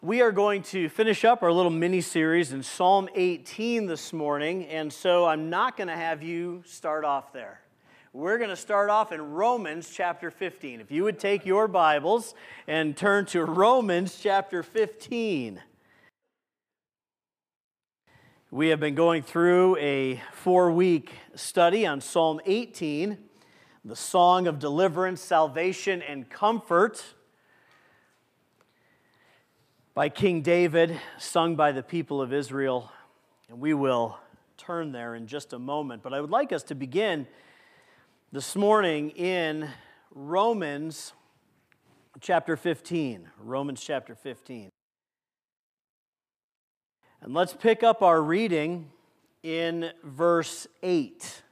We are going to finish up our little mini-series in Psalm 18 this morning, and so I'm not going to have you start off there. We're going to start off in Romans chapter 15. If you would take your Bibles and turn to Romans chapter 15. We have been going through a 4-week study on Psalm 18, the song of deliverance, salvation, and comfort, by King David, sung by the people of Israel. And we will turn there in just a moment. But I would like us to begin this morning in Romans chapter 15. Romans chapter 15. And let's pick up our reading in verse 8.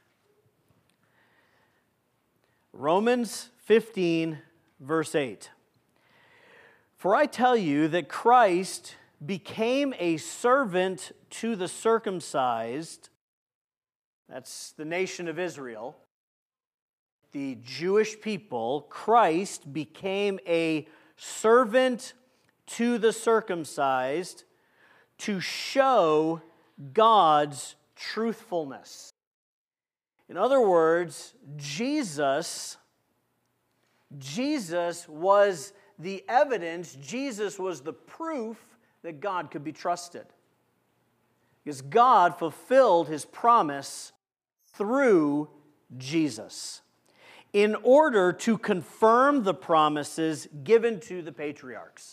Romans 15, verse 8. For I tell you that Christ became a servant to the circumcised, that's the nation of Israel, the Jewish people. Christ became a servant to the circumcised to show God's truthfulness. In other words, Jesus was the evidence, Jesus was the proof that God could be trusted. Because God fulfilled His promise through Jesus in order to confirm the promises given to the patriarchs.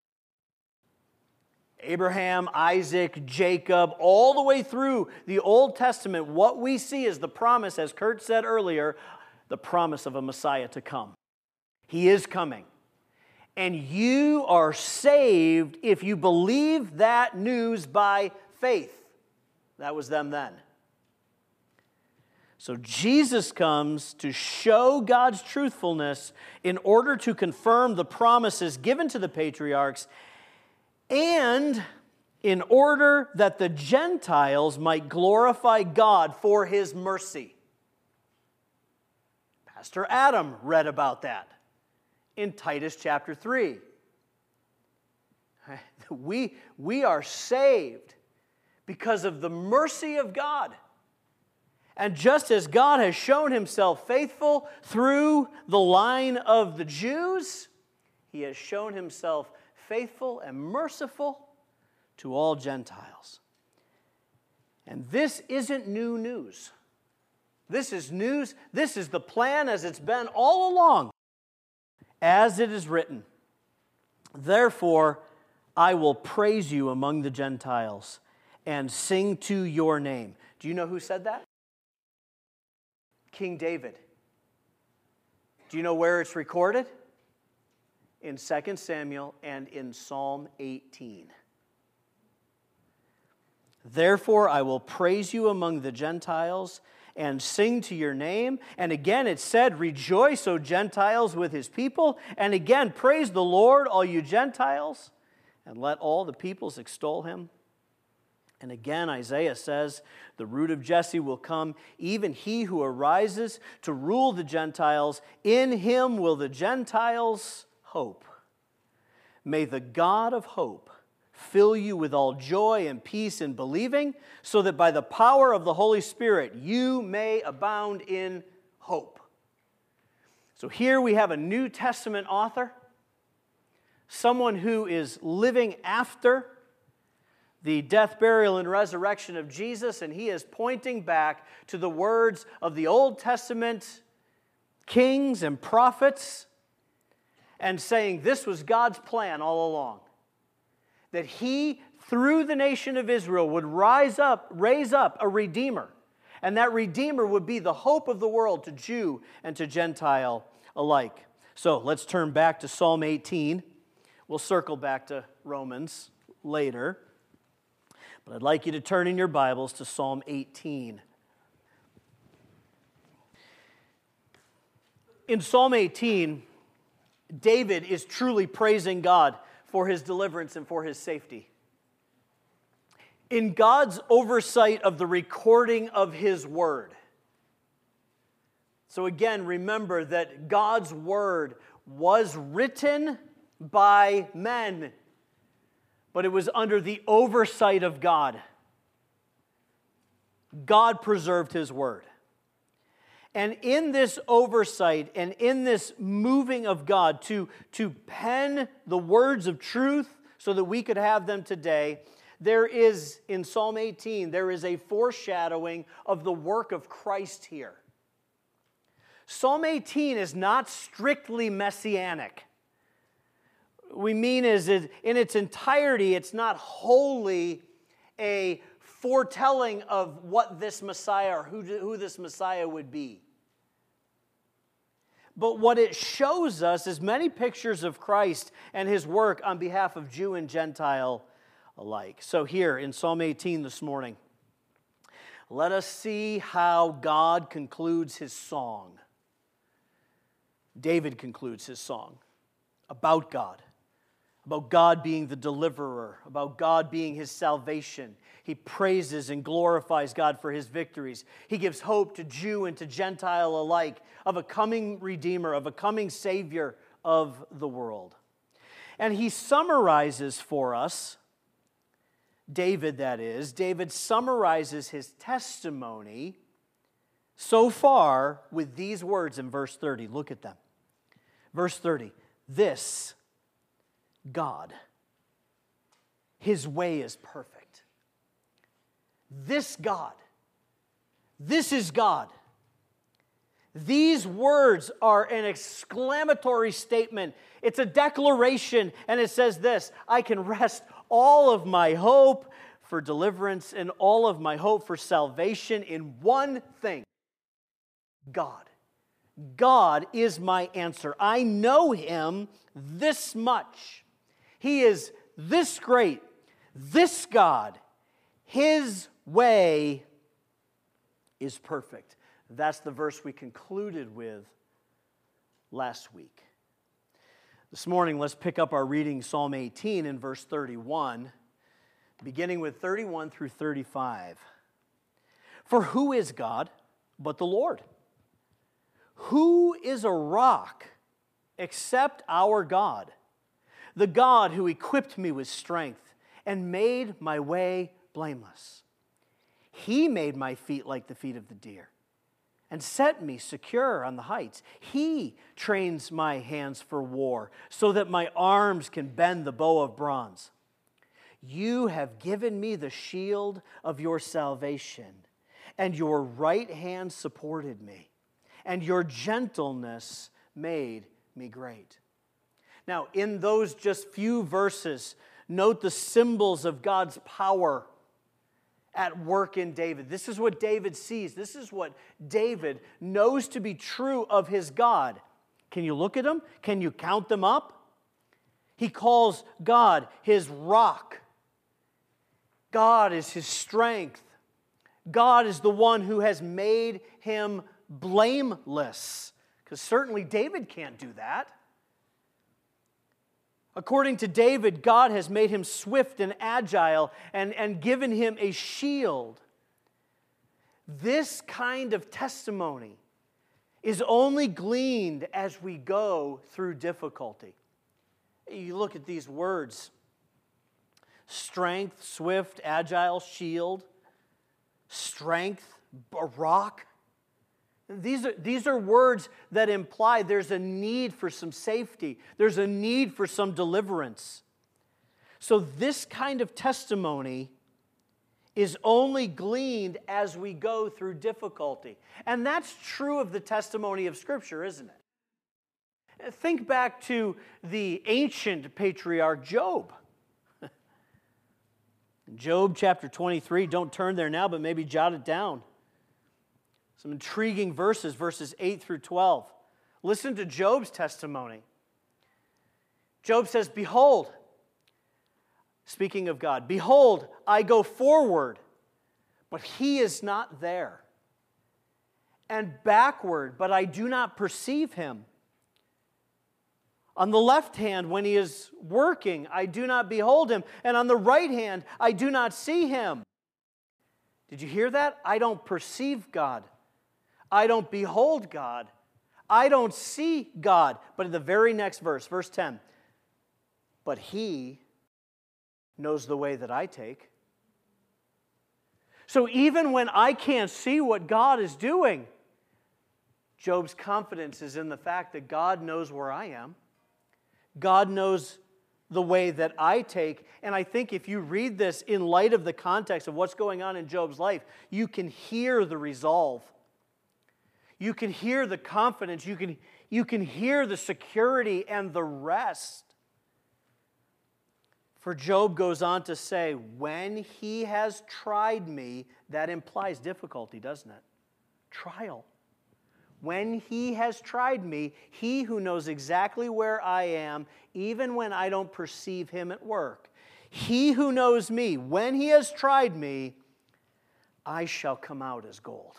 Abraham, Isaac, Jacob, all the way through the Old Testament, what we see is the promise, as Kurt said earlier, the promise of a Messiah to come. He is coming. And you are saved if you believe that news by faith. That was them then. So Jesus comes to show God's truthfulness in order to confirm the promises given to the patriarchs and in order that the Gentiles might glorify God for His mercy. Pastor Adam read about that in Titus chapter 3. We are saved because of the mercy of God. And just as God has shown Himself faithful through the line of the Jews, He has shown Himself faithful and merciful to all Gentiles. And this isn't new news. This is news. This is the plan as it's been all along. As it is written, therefore I will praise you among the Gentiles and sing to your name. Do you know who said that? King David. Do you know where it's recorded? In 2 Samuel and in Psalm 18. Therefore I will praise you among the Gentiles and sing to your name. And again it said, rejoice, O Gentiles, with His people. And again, praise the Lord, all you Gentiles, and let all the peoples extol Him. And again, Isaiah says, the root of Jesse will come, even he who arises to rule the Gentiles. In Him will the Gentiles hope. May the God of hope fill you with all joy and peace in believing, so that by the power of the Holy Spirit you may abound in hope. So here we have a New Testament author, someone who is living after the death, burial, and resurrection of Jesus, and he is pointing back to the words of the Old Testament kings and prophets and saying this was God's plan all along. That He, through the nation of Israel, would raise up a Redeemer. And that Redeemer would be the hope of the world to Jew and to Gentile alike. So let's turn back to Psalm 18. We'll circle back to Romans later. But I'd like you to turn in your Bibles to Psalm 18. In Psalm 18, David is truly praising God for His deliverance and for His safety. In God's oversight of the recording of His Word. So again, remember that God's Word was written by men but it was under the oversight of God. God preserved His word. And in this oversight and in this moving of God to pen the words of truth so that we could have them today, there is, in Psalm 18, there is a foreshadowing of the work of Christ here. Psalm 18 is not strictly messianic. We mean is in its entirety, it's not wholly a foretelling of what this Messiah or who this Messiah would be. But what it shows us is many pictures of Christ and His work on behalf of Jew and Gentile alike. So here in Psalm 18 this morning, let us see how God concludes His song. David concludes his song about God being the deliverer, about God being his salvation. He praises and glorifies God for his victories. He gives hope to Jew and to Gentile alike of a coming Redeemer, of a coming Savior of the world. And he summarizes for us, David summarizes his testimony so far with these words in verse 30. Look at them. Verse 30, this God, His way is perfect. This God, this is God. These words are an exclamatory statement. It's a declaration, and it says this: I can rest all of my hope for deliverance and all of my hope for salvation in one thing: God. God is my answer. I know Him this much. He is this great, this God. His way is perfect. That's the verse we concluded with last week. This morning, let's pick up our reading, Psalm 18 in verse 31, beginning with 31 through 35. For who is God but the Lord? Who is a rock except our God? The God who equipped me with strength and made my way blameless. He made my feet like the feet of the deer and set me secure on the heights. He trains my hands for war so that my arms can bend the bow of bronze. You have given me the shield of your salvation, and your right hand supported me, and your gentleness made me great. Now, in those just few verses, note the symbols of God's power at work in David. This is what David sees. This is what David knows to be true of his God. Can you look at them? Can you count them up? He calls God his rock. God is his strength. God is the one who has made him blameless. Because certainly David can't do that. According to David, God has made him swift and agile and given him a shield. This kind of testimony is only gleaned as we go through difficulty. You look at these words: strength, swift, agile, shield, strength, a rock. These are words that imply there's a need for some safety. There's a need for some deliverance. So this kind of testimony is only gleaned as we go through difficulty. And that's true of the testimony of Scripture, isn't it? Think back to the ancient patriarch Job. Job chapter 23, don't turn there now, but maybe jot it down. Some intriguing verses, verses 8 through 12. Listen to Job's testimony. Job says, behold, speaking of God, behold, I go forward, but he is not there. And backward, but I do not perceive him. On the left hand, when he is working, I do not behold him. And on the right hand, I do not see him. Did you hear that? I don't perceive God. I don't behold God. I don't see God. But in the very next verse, verse 10, but he knows the way that I take. So even when I can't see what God is doing, Job's confidence is in the fact that God knows where I am. God knows the way that I take. And I think if you read this in light of the context of what's going on in Job's life, you can hear the resolve. You can hear the confidence. You can hear the security and the rest. For Job goes on to say, when he has tried me, that implies difficulty, doesn't it? Trial. When he has tried me, he who knows exactly where I am, even when I don't perceive him at work. He who knows me, when he has tried me, I shall come out as gold.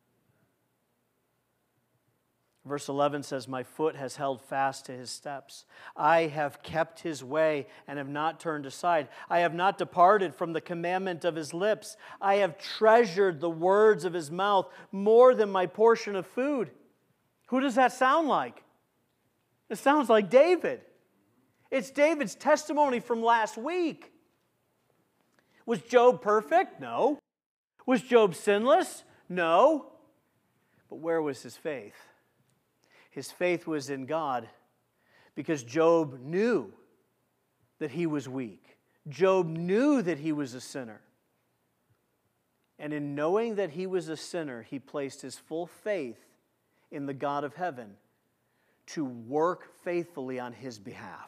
Verse 11 says, my foot has held fast to his steps. I have kept his way and have not turned aside. I have not departed from the commandment of his lips. I have treasured the words of his mouth more than my portion of food. Who does that sound like? It sounds like David. It's David's testimony from last week. Was Job perfect? No. Was Job sinless? No. But where was his faith? His faith was in God because Job knew that he was weak. Job knew that he was a sinner. And in knowing that he was a sinner, he placed his full faith in the God of heaven to work faithfully on his behalf.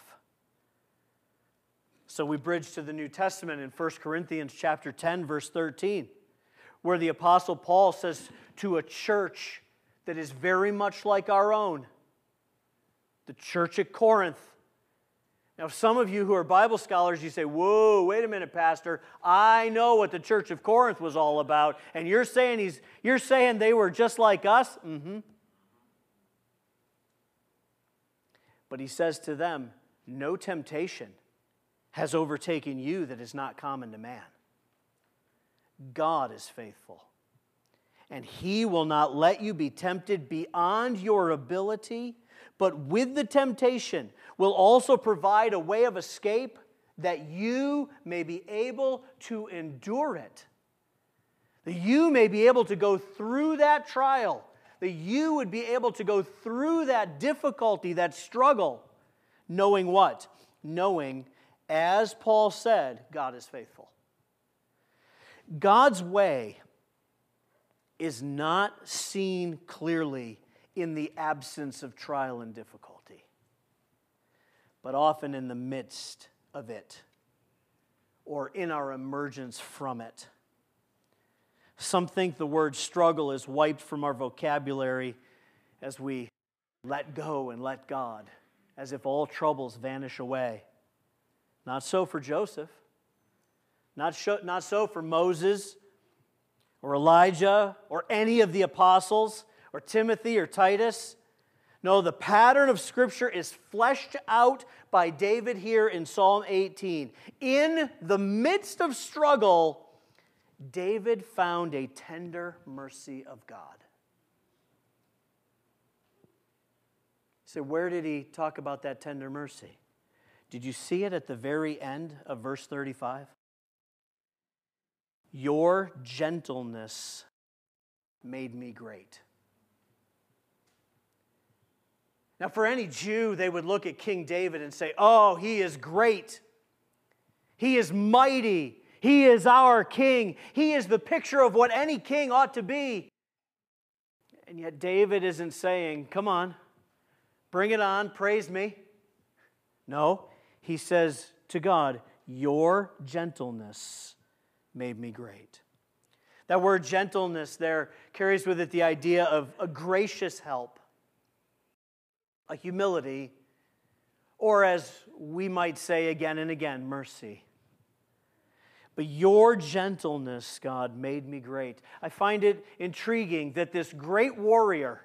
So we bridge to the New Testament in 1 Corinthians chapter 10, verse 13, where the Apostle Paul says to a church that is very much like our own, the church at Corinth. Now, some of you who are Bible scholars, you say, whoa, wait a minute, Pastor. I know what the church of Corinth was all about, and you're saying they were just like us? Mm-hmm. But he says to them, no temptation has overtaken you that is not common to man. God is faithful, and he will not let you be tempted beyond your ability, but with the temptation will also provide a way of escape that you may be able to endure it. That you may be able to go through that trial. That you would be able to go through that difficulty, that struggle, knowing what? Knowing, as Paul said, God is faithful. God's way is not seen clearly in the absence of trial and difficulty, but often in the midst of it, or in our emergence from it. Some think the word struggle is wiped from our vocabulary as we let go and let God, as if all troubles vanish away. Not so for Joseph. Not so for Moses or Elijah or any of the apostles or Timothy or Titus. No, the pattern of Scripture is fleshed out by David here in Psalm 18. In the midst of struggle, David found a tender mercy of God. So where did he talk about that tender mercy? Did you see it at the very end of verse 35? Your gentleness made me great. Now, for any Jew, they would look at King David and say, oh, he is great. He is mighty. He is our king. He is the picture of what any king ought to be. And yet David isn't saying, come on, bring it on, praise me. No, he says to God, your gentleness made me great. That word gentleness there carries with it the idea of a gracious help, a humility, or as we might say again and again, mercy. But your gentleness, God, made me great. I find it intriguing that this great warrior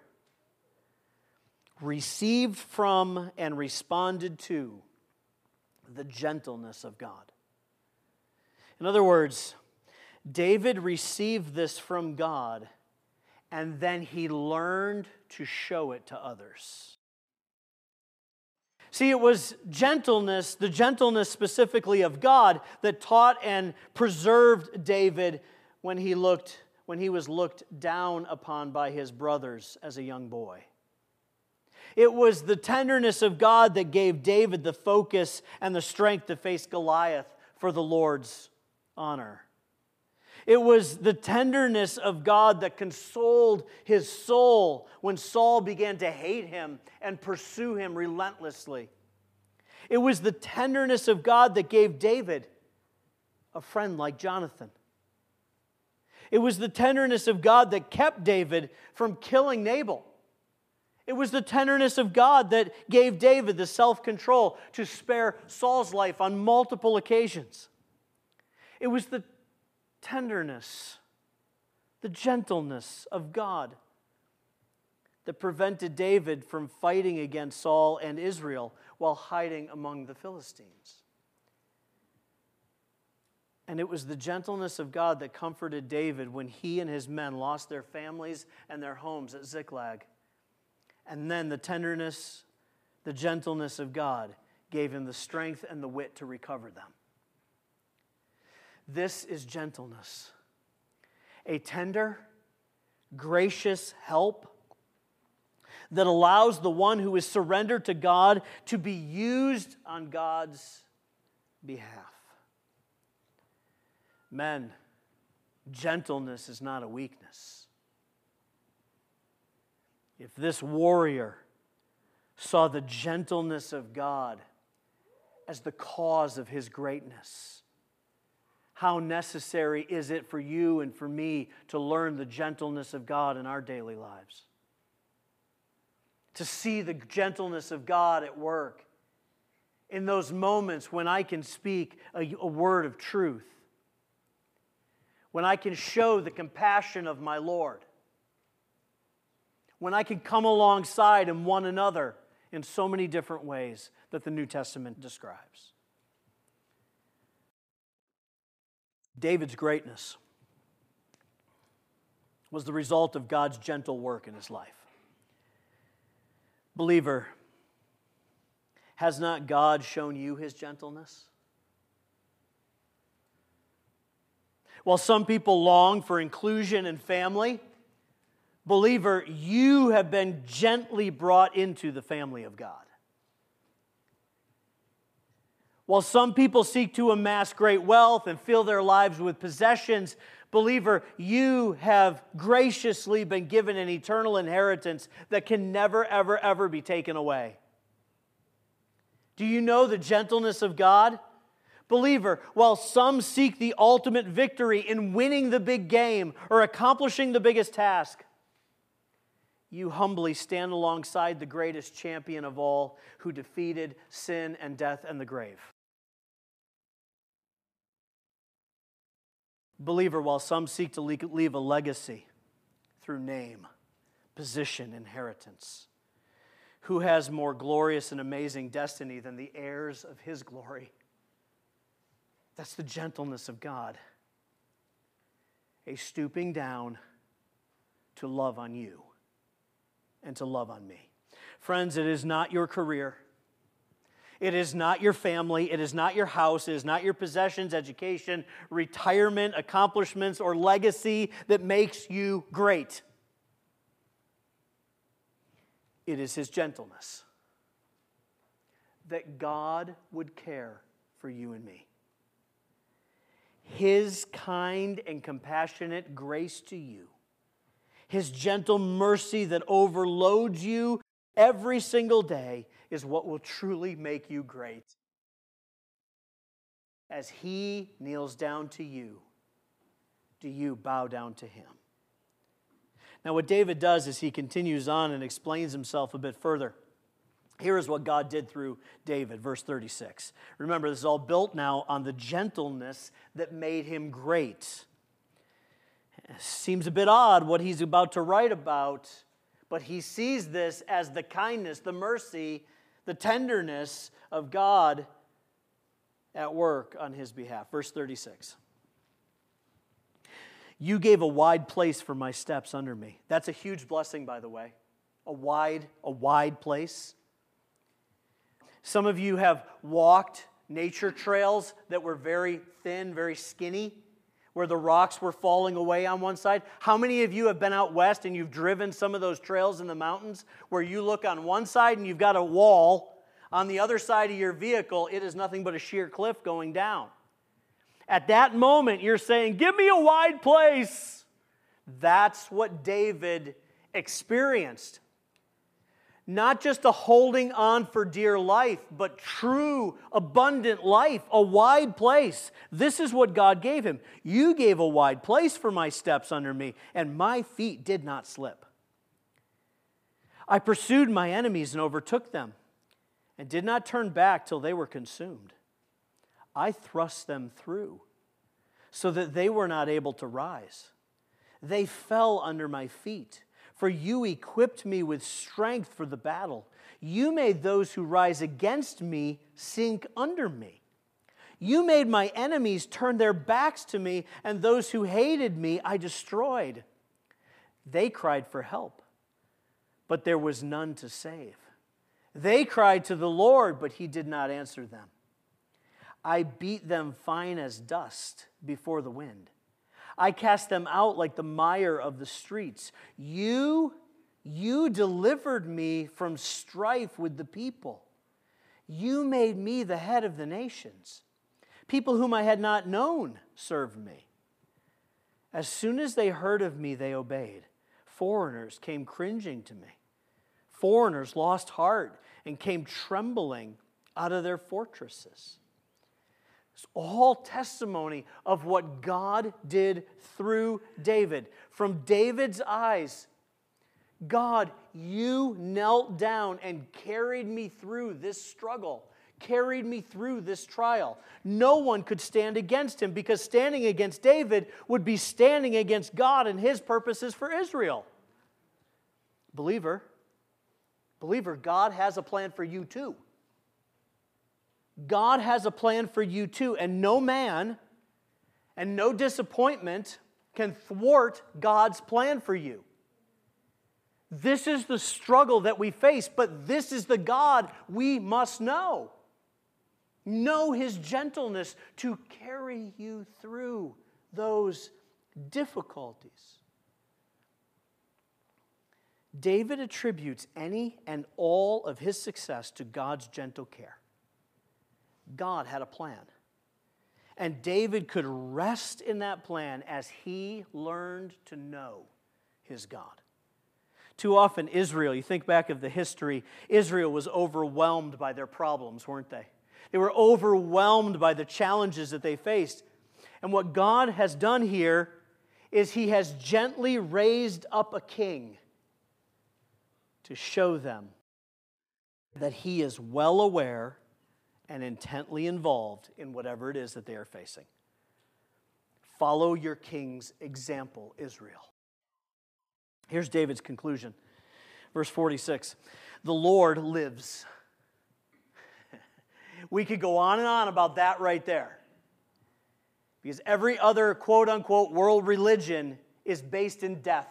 received from and responded to the gentleness of God. In other words, David received this from God, and then he learned to show it to others. See, it was gentleness, the gentleness specifically of God, that taught and preserved David when he was looked down upon by his brothers as a young boy. It was the tenderness of God that gave David the focus and the strength to face Goliath for the Lord's honor. It was the tenderness of God that consoled his soul when Saul began to hate him and pursue him relentlessly. It was the tenderness of God that gave David a friend like Jonathan. It was the tenderness of God that kept David from killing Nabal. It was the tenderness of God that gave David the self-control to spare Saul's life on multiple occasions. It was the tenderness, the gentleness of God that prevented David from fighting against Saul and Israel while hiding among the Philistines. And it was the gentleness of God that comforted David when he and his men lost their families and their homes at Ziklag. And then the tenderness, the gentleness of God gave him the strength and the wit to recover them. This is gentleness. A tender, gracious help that allows the one who is surrendered to God to be used on God's behalf. Men, gentleness is not a weakness. If this warrior saw the gentleness of God as the cause of his greatness, how necessary is it for you and for me to learn the gentleness of God in our daily lives? To see the gentleness of God at work in those moments when I can speak a word of truth, when I can show the compassion of my Lord, when I can come alongside in one another in so many different ways that the New Testament describes. David's greatness was the result of God's gentle work in his life. Believer, has not God shown you his gentleness? While some people long for inclusion and family, believer, you have been gently brought into the family of God. While some people seek to amass great wealth and fill their lives with possessions, believer, you have graciously been given an eternal inheritance that can never, ever, ever be taken away. Do you know the gentleness of God? Believer, while some seek the ultimate victory in winning the big game or accomplishing the biggest task, you humbly stand alongside the greatest champion of all who defeated sin and death and the grave. Believer, while some seek to leave a legacy through name, position, inheritance, who has more glorious and amazing destiny than the heirs of his glory? That's the gentleness of God. A stooping down to love on you and to love on me. Friends, it is not your career. It is not your family. It is not your house. It is not your possessions, education, retirement, accomplishments, or legacy that makes you great. It is his gentleness. That God would care for you and me. His kind and compassionate grace to you. His gentle mercy that overloads you every single day is what will truly make you great. As he kneels down to you, do you bow down to him? Now what David does is he continues on and explains himself a bit further. Here is what God did through David, verse 36. Remember, this is all built now on the gentleness that made him great. It seems a bit odd what he's about to write about, but he sees this as the kindness, the mercy, the tenderness of God at work on his behalf. Verse 36. You gave a wide place for my steps under me. That's a huge blessing, by the way. A wide place. Some of you have walked nature trails that were very thin, very skinny, where the rocks were falling away on one side. How many of you have been out west and you've driven some of those trails in the mountains where you look on one side and you've got a wall, on the other side of your vehicle, it is nothing but a sheer cliff going down. At that moment, you're saying, give me a wide place. That's what David experienced. Not just a holding on for dear life, but true, abundant life, a wide place. This is what God gave him. You gave a wide place for my steps under me, and my feet did not slip. I pursued my enemies and overtook them, and did not turn back till they were consumed. I thrust them through, so that they were not able to rise. They fell under my feet. For you equipped me with strength for the battle. You made those who rise against me sink under me. You made my enemies turn their backs to me, and those who hated me I destroyed. They cried for help, but there was none to save. They cried to the Lord, but he did not answer them. I beat them fine as dust before the wind. I cast them out like the mire of the streets. You delivered me from strife with the people. You made me the head of the nations. People whom I had not known served me. As soon as they heard of me, they obeyed. Foreigners came cringing to me. Foreigners lost heart and came trembling out of their fortresses. It's all testimony of what God did through David. From David's eyes, God, you knelt down and carried me through this struggle, carried me through this trial. No one could stand against him, because standing against David would be standing against God and his purposes for Israel. Believer, God has a plan for you too. God has a plan for you too, and no man and no disappointment can thwart God's plan for you. This is the struggle that we face, but this is the God we must know. Know his gentleness to carry you through those difficulties. David attributes any and all of his success to God's gentle care. God had a plan. And David could rest in that plan as he learned to know his God. Too often Israel, you think back of the history, Israel was overwhelmed by their problems, weren't they? They were overwhelmed by the challenges that they faced. And what God has done here is he has gently raised up a king to show them that he is well aware and intently involved in whatever it is that they are facing. Follow your king's example, Israel. Here's David's conclusion. Verse 46, the Lord lives. We could go on and on about that right there. Because every other quote-unquote world religion is based in death.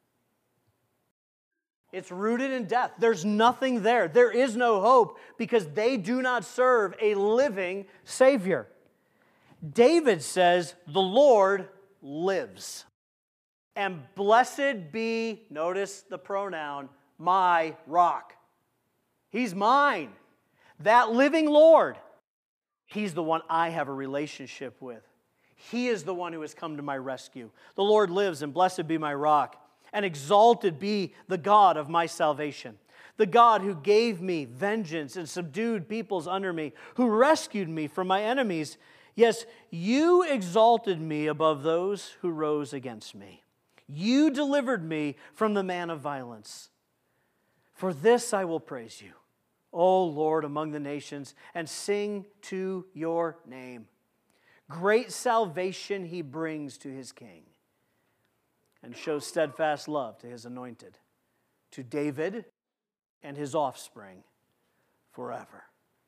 It's rooted in death. There's nothing there. There is no hope because they do not serve a living Savior. David says, the Lord lives. And blessed be, notice the pronoun, my rock. He's mine. That living Lord. He's the one I have a relationship with. He is the one who has come to my rescue. The Lord lives, and blessed be my rock. And exalted be the God of my salvation, the God who gave me vengeance and subdued peoples under me, who rescued me from my enemies. Yes, you exalted me above those who rose against me. You delivered me from the man of violence. For this I will praise you, O Lord, among the nations, and sing to your name. Great salvation he brings to his king, and shows steadfast love to his anointed, to David and his offspring forever.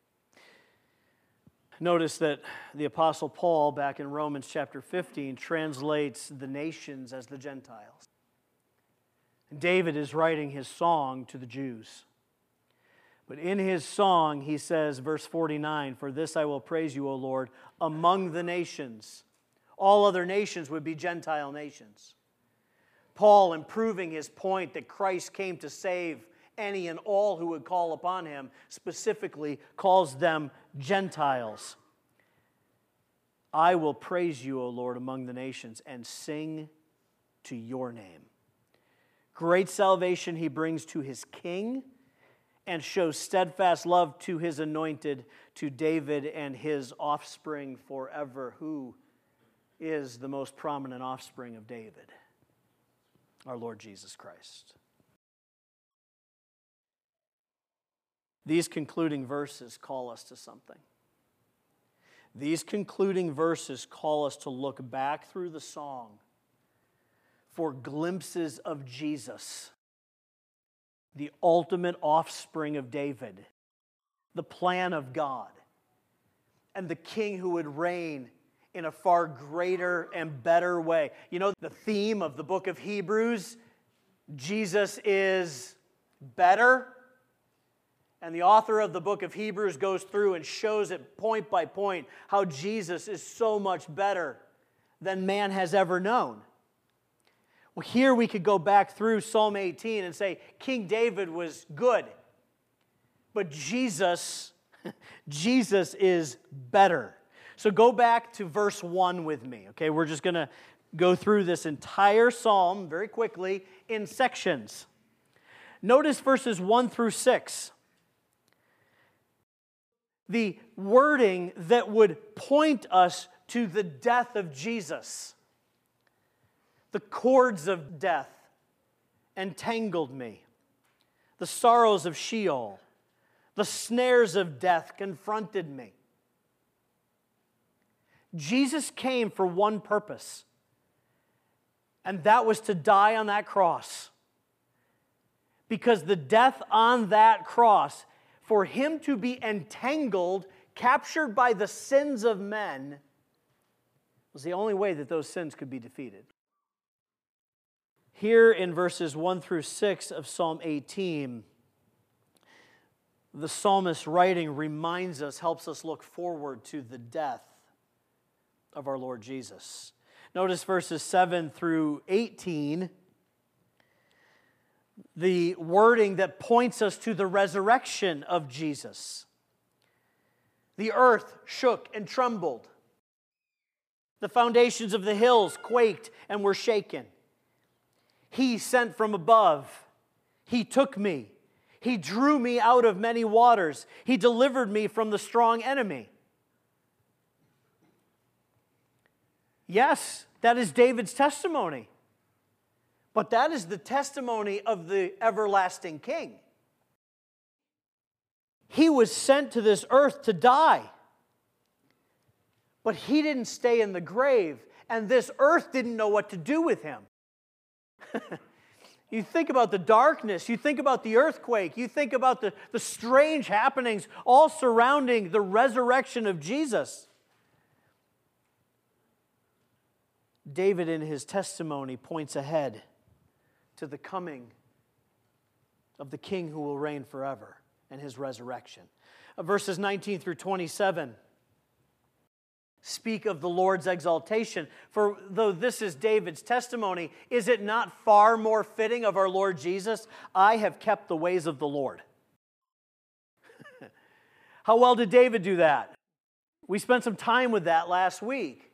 Notice that the Apostle Paul, back in Romans chapter 15, translates the nations as the Gentiles. David is writing his song to the Jews. But in his song, he says, verse 49, "For this I will praise you, O Lord, among the nations." All other nations would be Gentile nations. Paul, improving his point that Christ came to save any and all who would call upon him, specifically calls them Gentiles. "I will praise you, O Lord, among the nations, and sing to your name." Great salvation he brings to his king, and shows steadfast love to his anointed, to David and his offspring forever. Who is the most prominent offspring of David? Our Lord Jesus Christ. These concluding verses call us to something. These concluding verses call us to look back through the song for glimpses of Jesus, the ultimate offspring of David, the plan of God, and the king who would reign in a far greater and better way. You know, the theme of the book of Hebrews, Jesus is better. And the author of the book of Hebrews goes through and shows it point by point how Jesus is so much better than man has ever known. Well, here we could go back through Psalm 18 and say King David was good, but Jesus is better. So go back to verse 1 with me, okay? We're just going to go through this entire psalm very quickly in sections. Notice verses 1 through 6. The wording that would point us to the death of Jesus. "The cords of death entangled me. The sorrows of Sheol, the snares of death confronted me." Jesus came for one purpose, and that was to die on that cross. Because the death on that cross, for him to be entangled, captured by the sins of men, was the only way that those sins could be defeated. Here in verses 1 through 6 of Psalm 18, the psalmist's writing reminds us, helps us look forward to the death of our Lord Jesus. Notice verses 7 through 18, the wording that points us to the resurrection of Jesus. "The earth shook and trembled. The foundations of the hills quaked and were shaken. He sent from above. He took me. He drew me out of many waters. He delivered me from the strong enemy." Yes, that is David's testimony. But that is the testimony of the everlasting King. He was sent to this earth to die. But he didn't stay in the grave, and this earth didn't know what to do with him. You think about the darkness, you think about the earthquake, you think about the strange happenings all surrounding the resurrection of Jesus. David, in his testimony, points ahead to the coming of the King who will reign forever and his resurrection. Verses 19 through 27 speak of the Lord's exaltation. For though this is David's testimony, is it not far more fitting of our Lord Jesus? "I have kept the ways of the Lord." How well did David do that? We spent some time with that last week.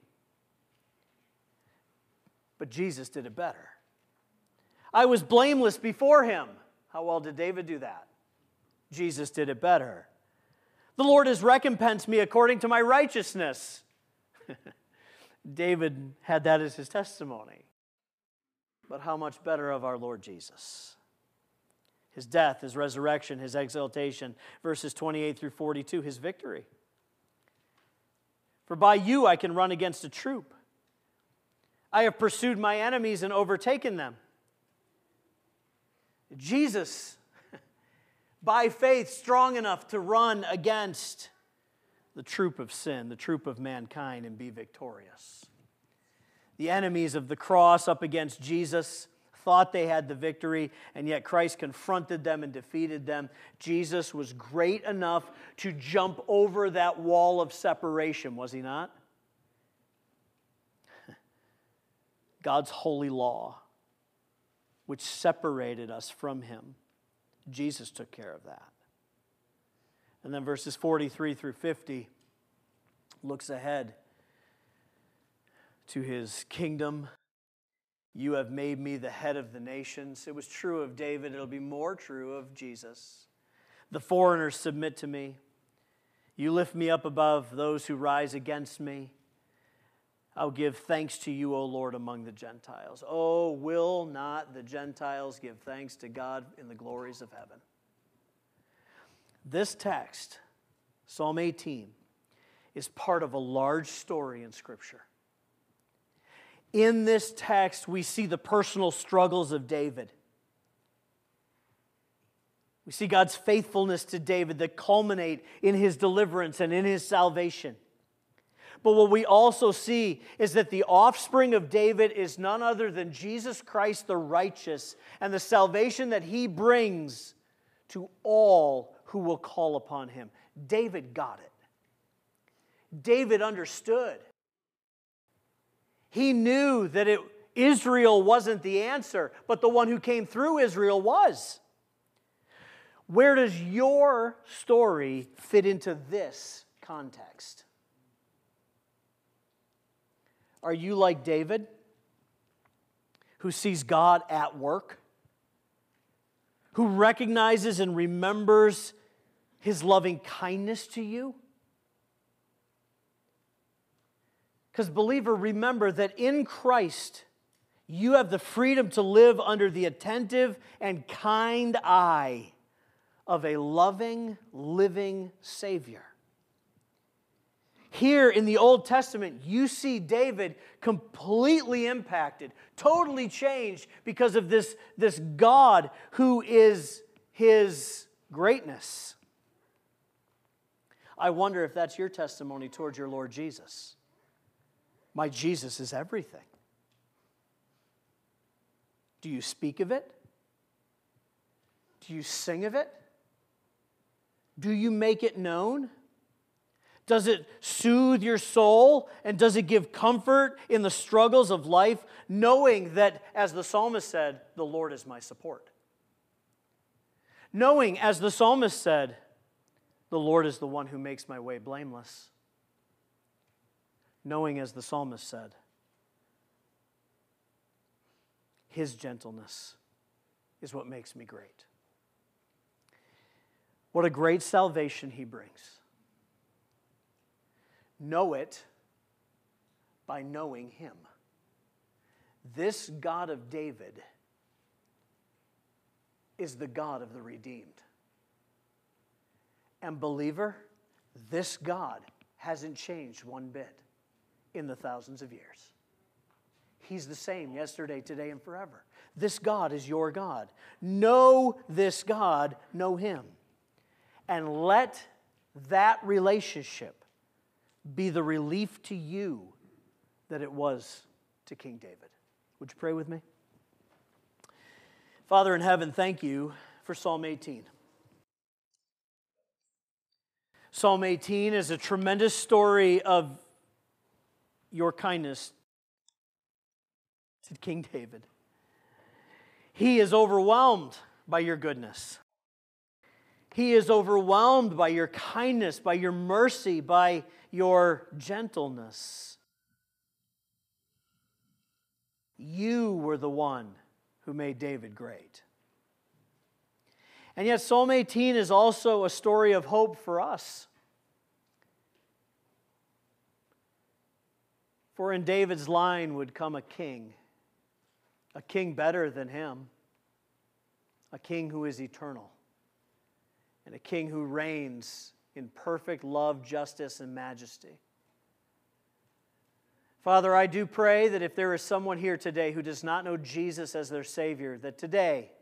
But Jesus did it better. "I was blameless before him." How well did David do that? Jesus did it better. "The Lord has recompensed me according to my righteousness." David had that as his testimony. But how much better of our Lord Jesus? His death, his resurrection, his exaltation. Verses 28 through 42, his victory. "For by you I can run against a troop. I have pursued my enemies and overtaken them." Jesus, by faith, strong enough to run against the troop of sin, the troop of mankind, and be victorious. The enemies of the cross up against Jesus, thought they had the victory, and yet Christ confronted them and defeated them. Jesus was great enough to jump over that wall of separation, was he not? God's holy law, which separated us from him. Jesus took care of that. And then verses 43 through 50 looks ahead to his kingdom. You have made me the head of the nations. It was true of David. It'll be more true of Jesus. The foreigners submit to me. You lift me up above those who rise against me. I'll give thanks to you, O Lord, among the Gentiles. Oh, will not the Gentiles give thanks to God in the glories of heaven? This text, Psalm 18, is part of a large story in Scripture. In this text, we see the personal struggles of David. We see God's faithfulness to David that culminate in his deliverance and in his salvation. But what we also see is that the offspring of David is none other than Jesus Christ the righteous and the salvation that he brings to all who will call upon him. David got it. David understood. He knew that Israel wasn't the answer, but the one who came through Israel was. Where does your story fit into this context? Are you like David, who sees God at work, who recognizes and remembers his loving kindness to you? Because, believer, remember that in Christ, you have the freedom to live under the attentive and kind eye of a loving, living Savior. Here in the Old Testament, you see David completely impacted, totally changed because of this God who is his greatness. I wonder if that's your testimony towards your Lord Jesus. My Jesus is everything. Do you speak of it? Do you sing of it? Do you make it known? Does it soothe your soul? And does it give comfort in the struggles of life, knowing that, as the psalmist said, the Lord is my support? Knowing, as the psalmist said, the Lord is the one who makes my way blameless. Knowing, as the psalmist said, his gentleness is what makes me great. What a great salvation he brings. Know it by knowing him. This God of David is the God of the redeemed. And believer, this God hasn't changed one bit in the thousands of years. He's the same yesterday, today, and forever. This God is your God. Know this God, know him. And let that relationship be the relief to you that it was to King David. Would you pray with me? Father in heaven, thank you for Psalm 18. Psalm 18 is a tremendous story of your kindness to King David. He is overwhelmed by your goodness. He is overwhelmed by your kindness, by your mercy, by your gentleness. You were the one who made David great. And yet Psalm 18 is also a story of hope for us. For in David's line would come a king better than him, a king who is eternal, and a king who reigns in perfect love, justice, and majesty. Father, I do pray that if there is someone here today who does not know Jesus as their Savior, that today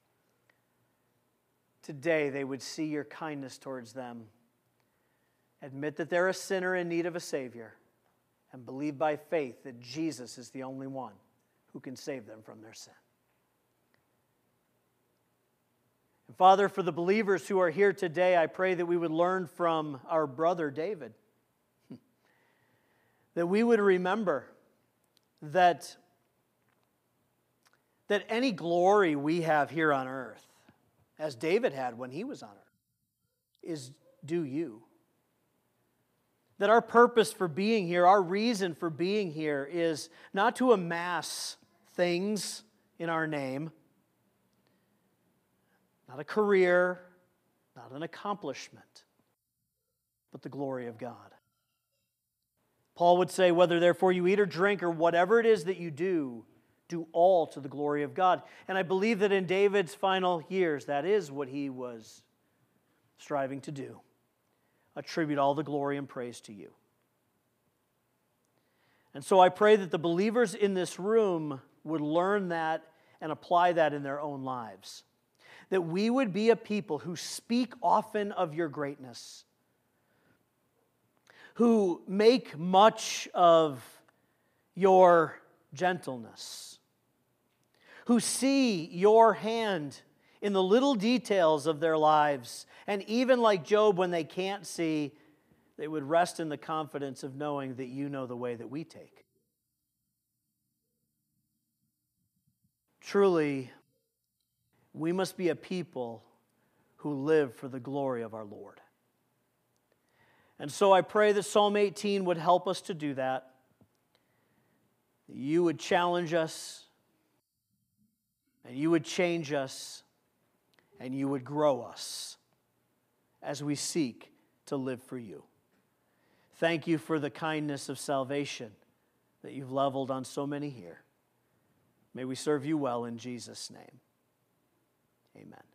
they would see your kindness towards them, admit that they're a sinner in need of a Savior, and believe by faith that Jesus is the only one who can save them from their sin. Father, for the believers who are here today, I pray that we would learn from our brother David. That we would remember that any glory we have here on earth, as David had when he was on earth, is due you. That our purpose for being here, our reason for being here, is not to amass things in our name, not a career, not an accomplishment, but the glory of God. Paul would say, whether therefore you eat or drink or whatever it is that you do all to the glory of God. And I believe that in David's final years, that is what he was striving to do. Attribute all the glory and praise to you. And so I pray that the believers in this room would learn that and apply that in their own lives. That we would be a people who speak often of your greatness, who make much of your gentleness, who see your hand in the little details of their lives, and even like Job, when they can't see, they would rest in the confidence of knowing that you know the way that we take. Truly, we must be a people who live for the glory of our Lord. And so I pray that Psalm 18 would help us to do that. You would challenge us, and you would change us, and you would grow us as we seek to live for you. Thank you for the kindness of salvation that you've leveled on so many here. May we serve you well in Jesus' name. Amen.